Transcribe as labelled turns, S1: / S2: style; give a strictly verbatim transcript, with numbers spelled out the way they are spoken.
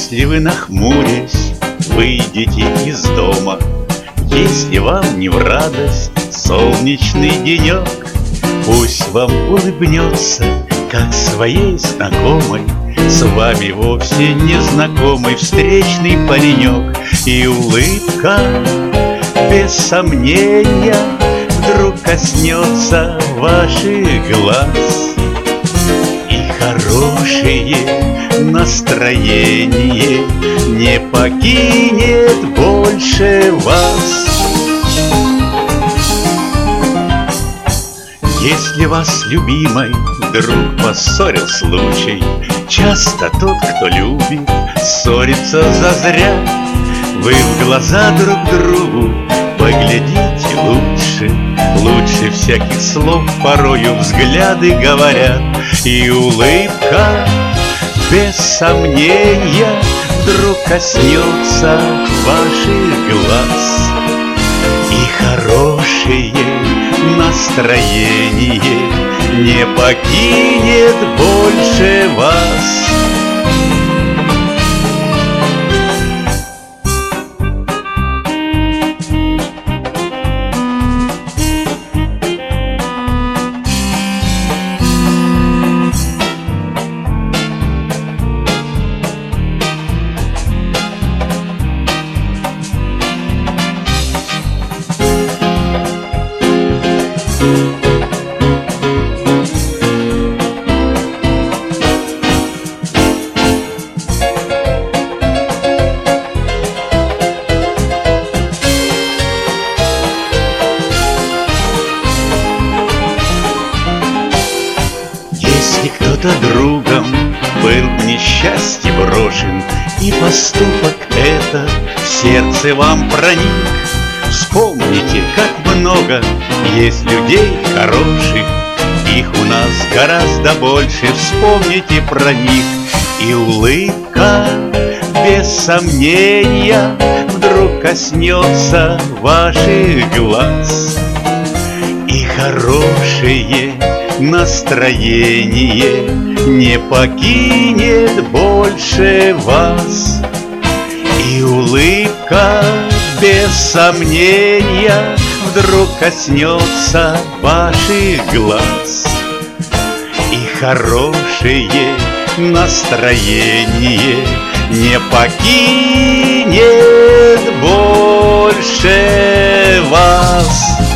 S1: Если вы, нахмурясь, выйдете из дома, если вам не в радость солнечный денек, пусть вам улыбнется, как своей знакомой, с вами вовсе незнакомый встречный паренек. И улыбка, без сомнения, вдруг коснется ваших глаз, и хорошее настроение не покинет больше вас. Если вас, любимой, вдруг поссорил случай, часто тот, кто любит, ссорится зазря. Вы в глаза друг другу поглядите лучше, лучше всяких слов порою взгляды говорят. И улыбка, без сомнения, вдруг коснется ваших глаз, и хорошее настроение не покинет больше вас. Если кто-то другом был в несчастье брошен, и поступок этот в сердце вам проник, вспомните, как много есть людей хороших, их у нас гораздо больше, вспомните про них. И улыбка, без сомнения, вдруг коснется ваших глаз, и хорошее настроение не покинет больше вас. И улыбка, без сомнения, вдруг коснется ваших глаз, и хорошее настроение не покинет больше вас.